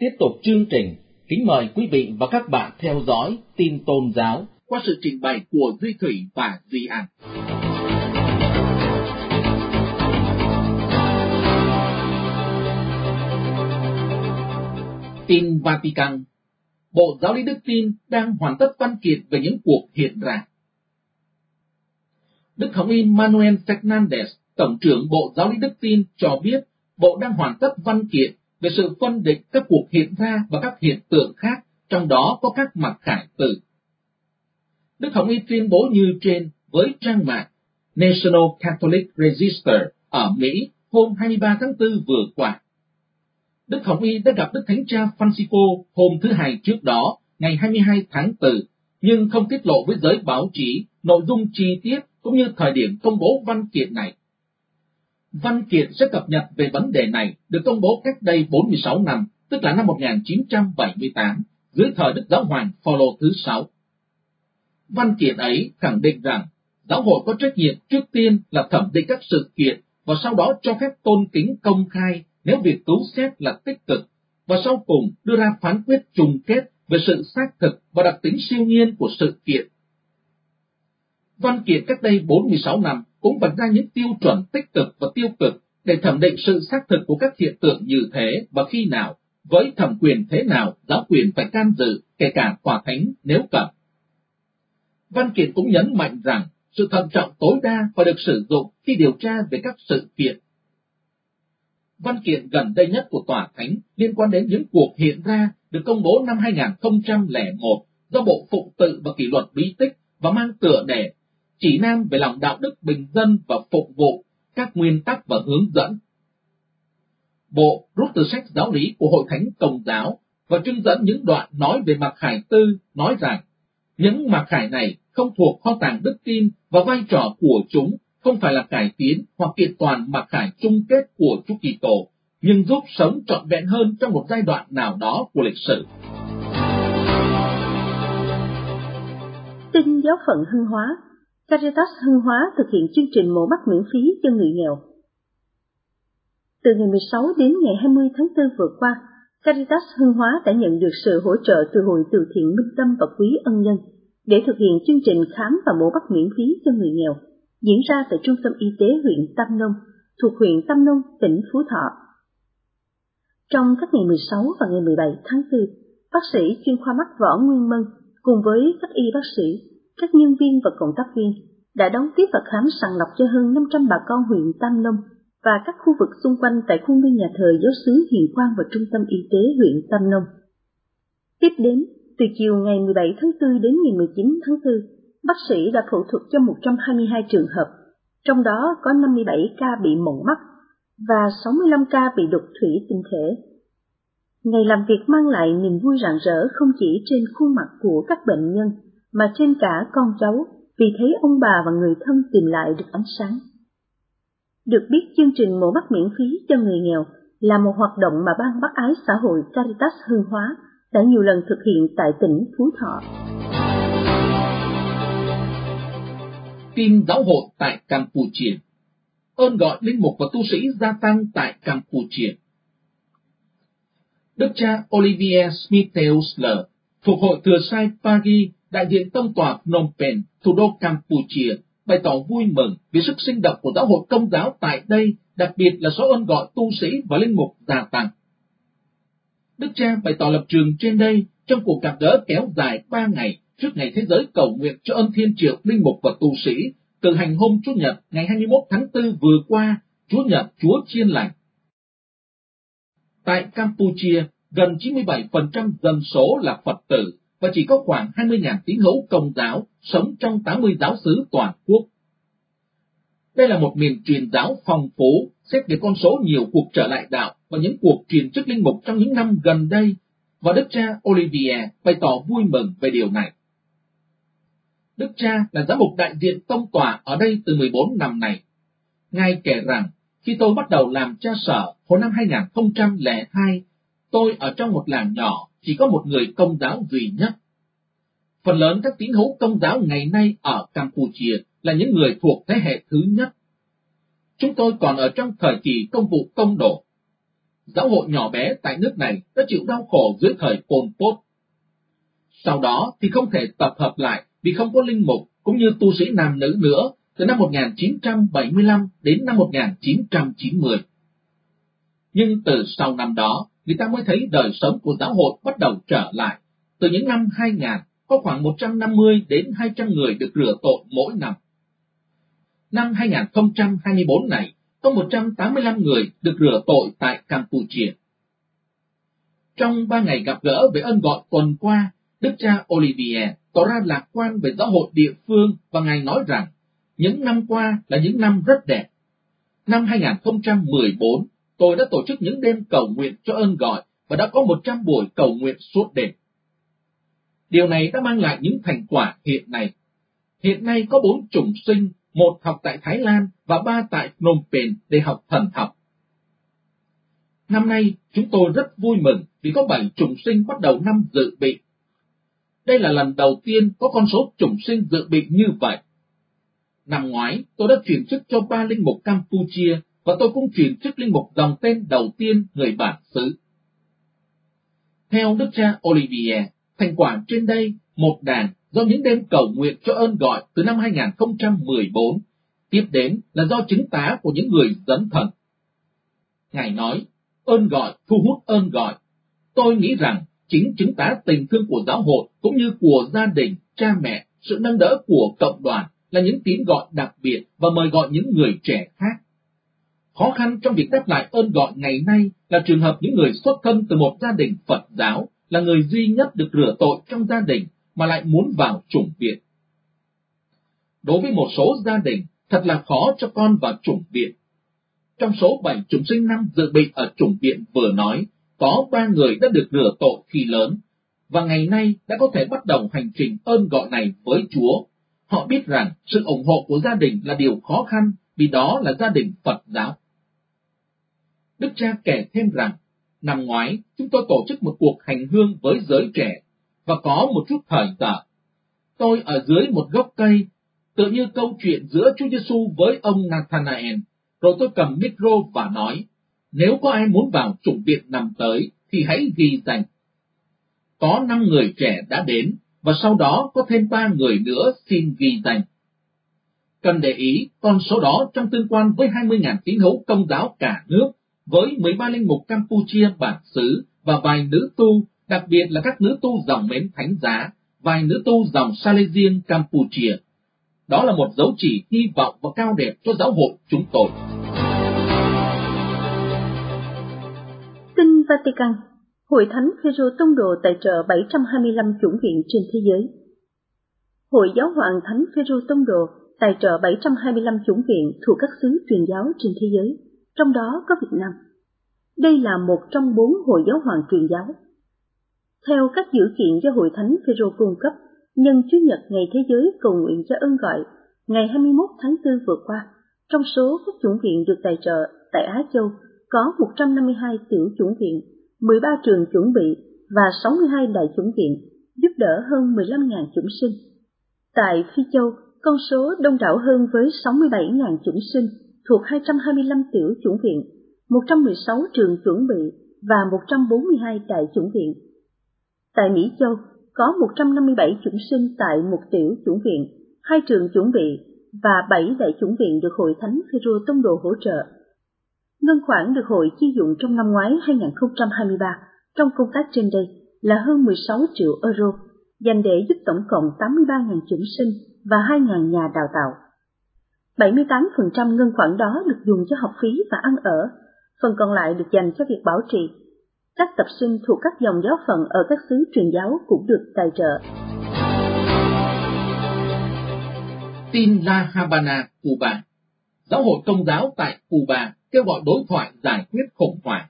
Tiếp tục chương trình, kính mời quý vị và các bạn theo dõi tin tôn giáo qua sự trình bày của Duy Thủy và Duy An. Tin Vatican. Bộ Giáo lý Đức Tin đang hoàn tất văn kiện về những cuộc hiện ra. Đức Hồng y Manuel Fernandez, Tổng trưởng Bộ Giáo lý Đức Tin cho biết Bộ đang hoàn tất văn kiện về sự phân định các cuộc hiện ra và các hiện tượng khác, trong đó có các mặc khải tử. Đức Hồng y tuyên bố như trên với trang mạng National Catholic Register ở Mỹ hôm 23 tháng 4 vừa qua. Đức Hồng y đã gặp Đức Thánh cha Francisco hôm thứ Hai trước đó, ngày 22 tháng 4, nhưng không tiết lộ với giới báo chí nội dung chi tiết cũng như thời điểm công bố văn kiện này. Văn kiện sẽ cập nhật về vấn đề này được công bố cách đây 46 năm, tức là năm 1978, dưới thời Đức Giáo hoàng Phaolô thứ 6. Văn kiện ấy khẳng định rằng giáo hội có trách nhiệm trước tiên là thẩm định các sự kiện và sau đó cho phép tôn kính công khai nếu việc cứu xét là tích cực, và sau cùng đưa ra phán quyết chung kết về sự xác thực và đặc tính siêu nhiên của sự kiện. Văn kiện cách đây 46 năm cũng vạch ra những tiêu chuẩn tích cực và tiêu cực để thẩm định sự xác thực của các hiện tượng như thế và khi nào, với thẩm quyền thế nào giáo quyền phải can dự, kể cả tòa thánh nếu cần. Văn kiện cũng nhấn mạnh rằng sự thận trọng tối đa phải được sử dụng khi điều tra về các sự kiện. Văn kiện gần đây nhất của tòa thánh liên quan đến những cuộc hiện ra được công bố năm 2001 do Bộ Phụng tự và Kỷ luật bí tích và mang tựa đề Chỉ nam về lòng đạo đức bình dân và phục vụ, các nguyên tắc và hướng dẫn. Bộ rút từ sách giáo lý của Hội Thánh Công giáo và trưng dẫn những đoạn nói về mặc khải tư, nói rằng những mặc khải này không thuộc kho tàng đức tin và vai trò của chúng không phải là cải tiến hoặc kiện toàn mặc khải chung kết của Chúa Kitô, nhưng giúp sống trọn vẹn hơn trong một giai đoạn nào đó của lịch sử. Tin giáo phận Hưng Hóa. Caritas Hưng Hóa thực hiện chương trình mổ mắt miễn phí cho người nghèo. Từ ngày 16 đến ngày 20 tháng 4 vừa qua, Caritas Hưng Hóa đã nhận được sự hỗ trợ từ Hội Từ thiện Minh Tâm và Quý Ân Nhân để thực hiện chương trình khám và mổ mắt miễn phí cho người nghèo, diễn ra tại Trung tâm Y tế huyện Tam Nông, thuộc huyện Tam Nông, tỉnh Phú Thọ. Trong các ngày 16 và ngày 17 tháng 4, bác sĩ chuyên khoa mắt Võ Nguyên Mân cùng với các y bác sĩ, các nhân viên và cộng tác viên đã đón tiếp và khám sàng lọc cho hơn 500 bà con huyện Tam Nông và các khu vực xung quanh tại khuôn viên nhà thờ Giáo xứ Hiền Quang và Trung tâm Y tế huyện Tam Nông. Tiếp đến, từ chiều ngày 17 tháng 4 đến ngày 19 tháng 4, bác sĩ đã phẫu thuật cho 122 trường hợp, trong đó có 57 ca bị mộng mắt và 65 ca bị đục thủy tinh thể. Ngày làm việc mang lại niềm vui rạng rỡ không chỉ trên khuôn mặt của các bệnh nhân, mà trên cả con cháu, vì thấy ông bà và người thân tìm lại được ánh sáng. Được biết, chương trình mổ mắt miễn phí cho người nghèo là một hoạt động mà Ban Bác ái xã hội Caritas Hưng Hóa đã nhiều lần thực hiện tại tỉnh Phú Thọ. Tin giáo hội tại Campuchia. Ơn gọi linh mục và tu sĩ gia tăng tại Campuchia. Đức cha Olivier Smith-Teusler, thuộc hội Thừa Sai Pagi, đại diện tông tòa Phnom Penh, thủ đô Campuchia, bày tỏ vui mừng vì sức sinh động của giáo hội Công giáo tại đây, đặc biệt là số ơn gọi tu sĩ và linh mục gia tăng. Đức cha bày tỏ lập trường trên đây trong cuộc gặp gỡ kéo dài 3 ngày trước ngày thế giới cầu nguyện cho ơn thiên triệu linh mục và tu sĩ, cử hành hôm Chủ nhật ngày 21 tháng 4 vừa qua, Chúa Nhật Chúa Chiên Lành. Tại Campuchia, gần 97% dân số là Phật tử và chỉ có khoảng 20.000 tín hữu Công giáo sống trong 80 giáo xứ toàn quốc. Đây là một miền truyền giáo phong phú, xét về con số nhiều cuộc trở lại đạo và những cuộc truyền chức linh mục trong những năm gần đây, và Đức cha Olivier bày tỏ vui mừng về điều này. Đức cha là giám mục đại diện tông tòa ở đây từ 14 năm nay. Ngài kể rằng, khi tôi bắt đầu làm cha sở hồi năm 2002, tôi ở trong một làng nhỏ, chỉ có một người Công giáo duy nhất. Phần lớn các tín hữu Công giáo ngày nay ở Campuchia là những người thuộc thế hệ thứ nhất. Chúng tôi còn ở trong thời kỳ công vụ công đổ. giáo hội nhỏ bé tại nước này đã chịu đau khổ dưới thời Pol Pot. Sau đó thì không thể tập hợp lại vì không có linh mục cũng như tu sĩ nam nữ nữa từ năm 1975 đến năm 1990. Nhưng từ sau năm đó, người ta mới thấy đời sống của giáo hội bắt đầu trở lại. Từ những năm 2000, có khoảng 150 đến 200 người được rửa tội mỗi năm. Năm 2024 này, có 185 người được rửa tội tại Campuchia. Trong 3 ngày gặp gỡ về ơn gọi tuần qua, Đức cha Olivier tỏ ra lạc quan về giáo hội địa phương và Ngài nói rằng những năm qua là những năm rất đẹp. Năm 2014, tôi đã tổ chức những đêm cầu nguyện cho ơn gọi và đã có 100 buổi cầu nguyện suốt đêm. Điều này đã mang lại những thành quả hiện nay. Hiện nay có 4 chủng sinh, 1 học tại Thái Lan và 3 tại Phnom Penh để học thần học. Năm nay, chúng tôi rất vui mừng vì có 7 chủng sinh bắt đầu năm dự bị. Đây là lần đầu tiên có con số chủng sinh dự bị như vậy. Năm ngoái, tôi đã chuyển chức cho 3 linh mục Campuchia và tôi cũng chuyển chức linh mục dòng tên đầu tiên người bản xứ. Theo Đức cha Olivier, thành quả trên đây, một đàn do những đêm cầu nguyện cho ơn gọi từ năm 2014, tiếp đến là do chứng tá của những người dấn thân. Ngài nói, ơn gọi thu hút ơn gọi. Tôi nghĩ rằng chính chứng tá tình thương của giáo hội cũng như của gia đình, cha mẹ, sự nâng đỡ của cộng đoàn là những tiếng gọi đặc biệt và mời gọi những người trẻ khác. Khó khăn trong việc đáp lại ơn gọi ngày nay là trường hợp những người xuất thân từ một gia đình Phật giáo, là người duy nhất được rửa tội trong gia đình mà lại muốn vào chủng viện. Đối với một số gia đình, thật là khó cho con vào chủng viện. Trong số 7 chủng sinh năm dự bị ở chủng viện vừa nói, có 3 người đã được rửa tội khi lớn, và ngày nay đã có thể bắt đầu hành trình ơn gọi này với Chúa. Họ biết rằng sự ủng hộ của gia đình là điều khó khăn, vì đó là gia đình Phật giáo. Đức cha kể thêm rằng, năm ngoái chúng tôi tổ chức một cuộc hành hương với giới trẻ, và có một chút thời giờ. Tôi ở dưới một gốc cây, tự như câu chuyện giữa Chúa Giêsu với ông Nathanael, rồi tôi cầm micro và nói, nếu có ai muốn vào chủng viện năm tới, thì hãy ghi danh. Có 5 người trẻ đã đến, và sau đó có thêm 3 người nữa xin ghi danh. Cần để ý, con số đó trong tương quan với 20.000 tín hữu Công giáo cả nước, với 13 linh mục Campuchia bản xứ và vài nữ tu, đặc biệt là các nữ tu dòng Mến Thánh Giá, vài nữ tu dòng Salesian Campuchia. Đó là một dấu chỉ hy vọng và cao đẹp cho giáo hội chúng tôi. Tin Vatican, Hội Thánh Phêrô Tông Đồ tài trợ 725 chủng viện trên thế giới. Hội Giáo hoàng Thánh Phêrô Tông Đồ tài trợ 725 chủng viện thuộc các xứ truyền giáo trên thế giới, trong đó có Việt Nam. Đây là một trong 4 hội giáo hoàng truyền giáo. Theo các dữ kiện do Hội Thánh Phêrô cung cấp, nhân Chủ nhật Ngày Thế giới cầu nguyện cho ơn gọi, ngày 21 tháng 4 vừa qua, trong số các chủng viện được tài trợ tại Á Châu có 152 tiểu chủng viện, 13 trường chuẩn bị và 62 đại chủng viện, giúp đỡ hơn 15.000 chủng sinh. Tại Phi Châu, con số đông đảo hơn với 67.000 chủng sinh thuộc 225 tiểu chủng viện, 116 trường chuẩn bị và 142 đại chủng viện. Tại Mỹ Châu, có 157 chủng sinh tại một tiểu chủng viện, 2 trường chuẩn bị và 7 đại chủng viện được Hội Thánh Phêrô Tông Đồ hỗ trợ. Ngân khoản được hội chi dụng trong năm ngoái 2023 trong công tác trên đây là hơn 16 triệu euro, dành để giúp tổng cộng 83.000 chủng sinh và 2.000 nhà đào tạo. 78% ngân khoản đó được dùng cho học phí và ăn ở, phần còn lại được dành cho việc bảo trì. Các tập sinh thuộc các dòng giáo phận ở các xứ truyền giáo cũng được tài trợ. Tin La Habana, Cuba. Giáo hội Công giáo tại Cuba kêu gọi đối thoại giải quyết khủng hoảng.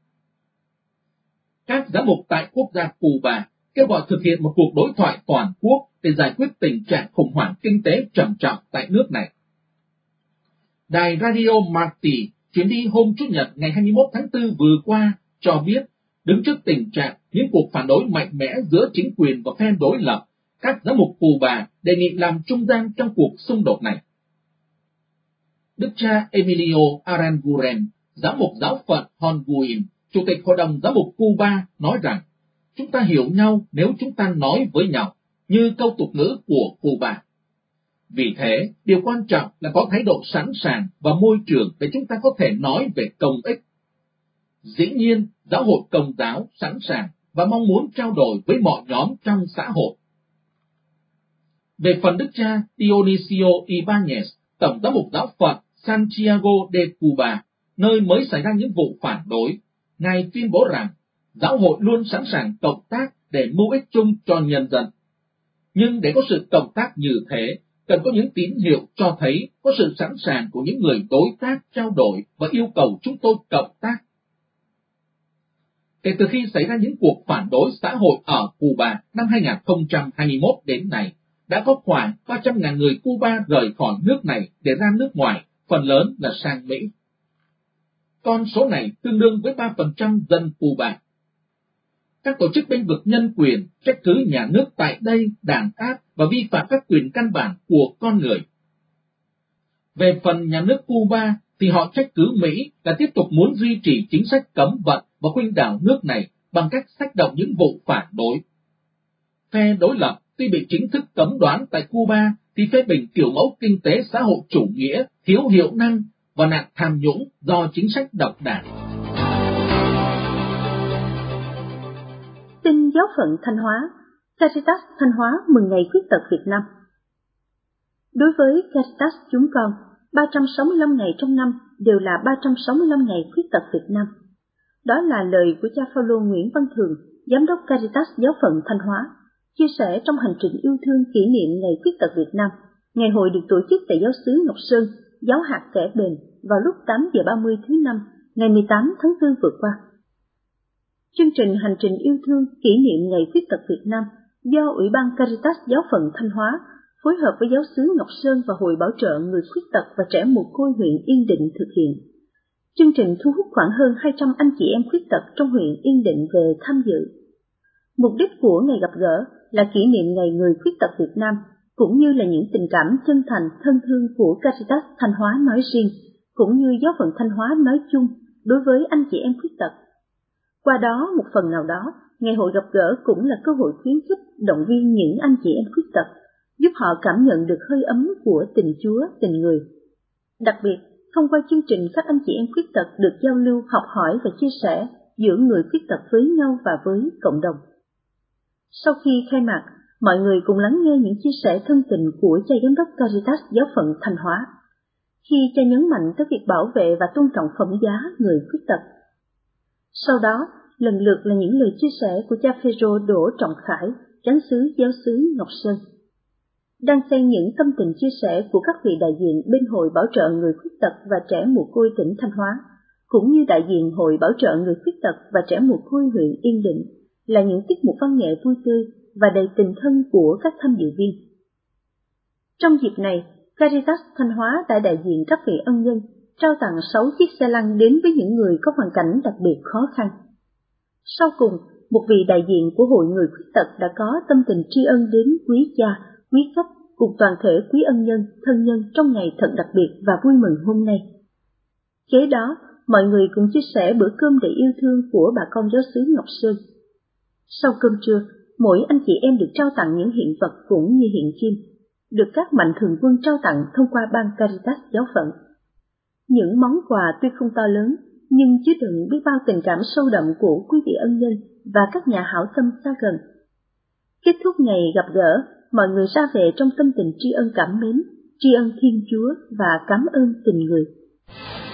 Các giám mục tại quốc gia Cuba kêu gọi thực hiện một cuộc đối thoại toàn quốc để giải quyết tình trạng khủng hoảng kinh tế trầm trọng tại nước này. Đài Radio Marti chuyến đi hôm Chủ nhật ngày 21 tháng 4 vừa qua cho biết, đứng trước tình trạng những cuộc phản đối mạnh mẽ giữa chính quyền và phe đối lập, các giám mục Cuba đề nghị làm trung gian trong cuộc xung đột này. Đức cha Emilio Aranguren, giám mục giáo phận Honguin, Chủ tịch Hội đồng Giám mục Cuba nói rằng, chúng ta hiểu nhau nếu chúng ta nói với nhau, như câu tục ngữ của Cuba. Vì thế, điều quan trọng là có thái độ sẵn sàng và môi trường để chúng ta có thể nói về công ích. Dĩ nhiên, giáo hội Công giáo sẵn sàng và mong muốn trao đổi với mọi nhóm trong xã hội. Về phần Đức cha Dionisio Ibanez, Tổng giám mục giáo phận Santiago de Cuba, nơi mới xảy ra những vụ phản đối, Ngài tuyên bố rằng giáo hội luôn sẵn sàng cộng tác để mưu ích chung cho nhân dân. Nhưng để có sự cộng tác như thế, cần có những tín hiệu cho thấy có sự sẵn sàng của những người đối tác trao đổi và yêu cầu chúng tôi cộng tác. Kể từ khi xảy ra những cuộc phản đối xã hội ở Cuba năm 2021 đến nay, đã có khoảng 300.000 người Cuba rời khỏi nước này để ra nước ngoài, phần lớn là sang Mỹ. Con số này tương đương với 3% dân Cuba. Các tổ chức bênh vực nhân quyền trách cứ nhà nước tại đây đàn áp và vi phạm các quyền căn bản của con người. Về phần nhà nước Cuba thì họ trách cứ Mỹ là tiếp tục muốn duy trì chính sách cấm vận và khuynh đảo nước này bằng cách xách động những vụ phản đối. Phe đối lập tuy bị chính thức cấm đoán tại Cuba thì phê bình kiểu mẫu kinh tế xã hội chủ nghĩa, thiếu hiệu năng và nạn tham nhũng do chính sách độc đảng. Tin giáo phận Thanh Hóa, Caritas Thanh Hóa mừng ngày khuyết tật Việt Nam. Đối với Caritas chúng con, 365 ngày trong năm đều là 365 ngày khuyết tật Việt Nam. Đó là lời của cha Phaolô Nguyễn Văn Thường, Giám đốc Caritas giáo phận Thanh Hóa, chia sẻ trong hành trình yêu thương kỷ niệm Ngày Khuyết tật Việt Nam. Ngày hội được tổ chức tại giáo xứ Ngọc Sơn, giáo hạt Kẻ Bền vào lúc 8 giờ 30 thứ Năm, ngày 18 tháng 4 vừa qua. Chương trình hành trình yêu thương kỷ niệm Ngày Khuyết tật Việt Nam do Ủy ban Caritas giáo phận Thanh Hóa phối hợp với giáo xứ Ngọc Sơn và Hội Bảo trợ Người Khuyết tật và Trẻ Mồ Côi huyện Yên Định thực hiện. Chương trình thu hút khoảng hơn 200 anh chị em khuyết tật trong huyện Yên Định về tham dự. Mục đích của ngày gặp gỡ là kỷ niệm Ngày Người Khuyết tật Việt Nam, cũng như là những tình cảm chân thành thân thương của Caritas Thanh Hóa nói riêng, cũng như giáo phận Thanh Hóa nói chung đối với anh chị em khuyết tật. Qua đó, một phần nào đó, ngày hội gặp gỡ cũng là cơ hội khuyến khích, động viên những anh chị em khuyết tật, giúp họ cảm nhận được hơi ấm của tình Chúa, tình người. Đặc biệt, thông qua chương trình các anh chị em khuyết tật được giao lưu, học hỏi và chia sẻ giữa người khuyết tật với nhau và với cộng đồng. Sau khi khai mạc, mọi người cùng lắng nghe những chia sẻ thân tình của cha giám đốc Caritas giáo phận Thanh Hóa, khi cha nhấn mạnh tới việc bảo vệ và tôn trọng phẩm giá người khuyết tật. Sau đó, lần lượt là những lời chia sẻ của cha Phêrô Đỗ Trọng Khải, chánh xứ giáo xứ Ngọc Sơn. Đang xen những tâm tình chia sẻ của các vị đại diện bên Hội Bảo trợ Người Khuyết tật và Trẻ Mồ Côi tỉnh Thanh Hóa, cũng như đại diện Hội Bảo trợ Người Khuyết tật và Trẻ Mồ Côi huyện Yên Định, là những tiết mục văn nghệ vui tươi và đầy tình thân của các tham dự viên. Trong dịp này, Caritas Thanh Hóa đã đại diện các vị ân nhân trao tặng 6 chiếc xe lăn đến với những người có hoàn cảnh đặc biệt khó khăn. Sau cùng, một vị đại diện của Hội Người Khuyết tật đã có tâm tình tri ân đến quý cha, quý khách cùng toàn thể quý ân nhân, thân nhân trong ngày thật đặc biệt và vui mừng hôm nay. Kế đó, mọi người cùng chia sẻ bữa cơm đầy yêu thương của bà con giáo xứ Ngọc Sơn. Sau cơm trưa, mỗi anh chị em được trao tặng những hiện vật cũng như hiện kim, được các mạnh thường quân trao tặng thông qua ban Caritas giáo phận. Những món quà tuy không to lớn, nhưng chứa đựng biết bao tình cảm sâu đậm của quý vị ân nhân và các nhà hảo tâm xa gần. Kết thúc ngày gặp gỡ, mọi người ra về trong tâm tình tri ân cảm mến, tri ân Thiên Chúa và cảm ơn tình người.